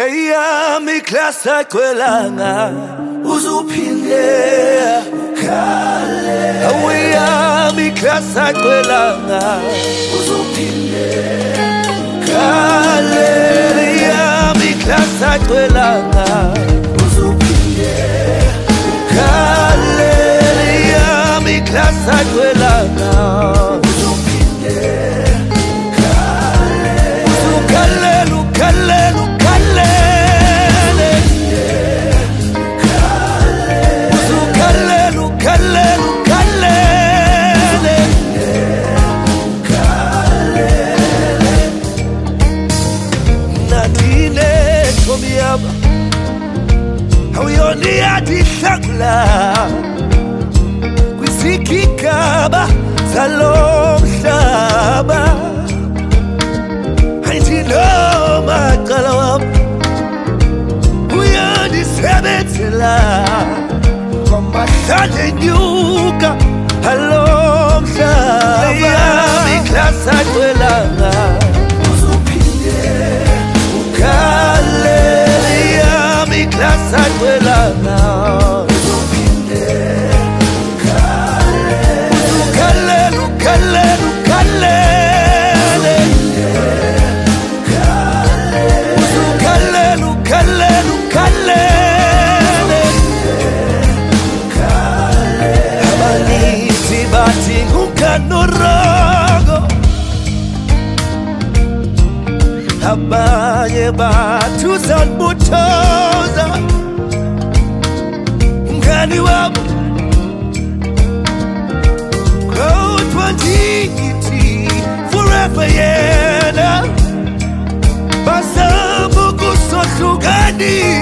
Yami klasa kwelanga uzuphinde ukhale Yami klasa kwelanga uzuphinde ukhale Yami klasa kwelanga uzuphinde ukhale Yami klasa kwelanga uzuphinde ukhale ukhale Hauyoni adishangla Kwisikikaba salomhlaba Haiti noma qalawam Uyandisebenzela Kwamahlanje nyuka alomhlaba Yami klasa kwelanga Uzuphinde ukhale Klasa kwelanga uzuphinde ukhale ukhale ukhale ukhale ukhale ukhale ukhale abanithi bathi ukanorogo abanye bathu sanibuthoza umngani wami kodwa ngithi forever yena bazama ukusohlukanisa